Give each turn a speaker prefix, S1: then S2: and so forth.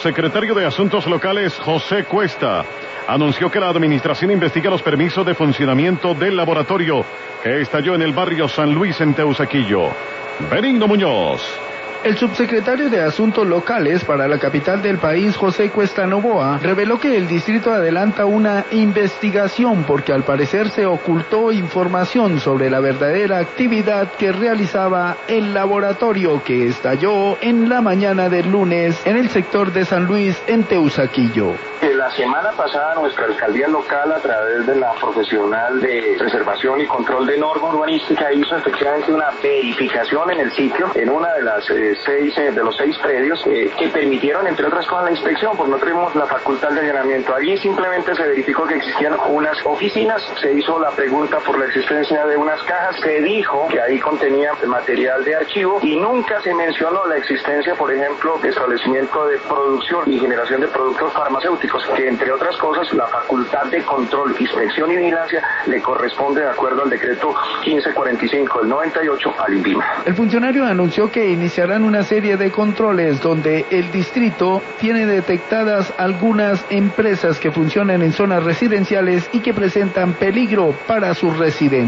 S1: subsecretario de Asuntos Locales, José Cuesta, anunció que la administración investiga los permisos de funcionamiento del laboratorio que estalló en el barrio San Luis en Teusaquillo. Benigno Muñoz.
S2: El subsecretario de Asuntos Locales para la capital del país, José Cuesta Novoa, reveló que el distrito adelanta una investigación porque al parecer se ocultó información sobre la verdadera actividad que realizaba el laboratorio que estalló en la mañana del lunes en el sector de San Luis en Teusaquillo.
S3: La semana pasada nuestra alcaldía local, a través de la profesional de preservación y control de norma urbanística, hizo efectivamente una verificación en el sitio, en una de las de los seis predios que permitieron, entre otras cosas, la inspección, porque no tuvimos la facultad de allanamiento. Allí simplemente se verificó que existían unas oficinas, se hizo la pregunta por la existencia de unas cajas, se dijo que ahí contenía material de archivo y nunca se mencionó la existencia, por ejemplo, de establecimiento de producción y generación de productos farmacéuticos, que entre otras cosas la facultad de control, inspección y vigilancia le corresponde de acuerdo al decreto 1545 del 98 al INVIMA.
S2: El funcionario anunció que iniciarán una serie de controles donde el distrito tiene detectadas algunas empresas que funcionan en zonas residenciales y que presentan peligro para sus residentes.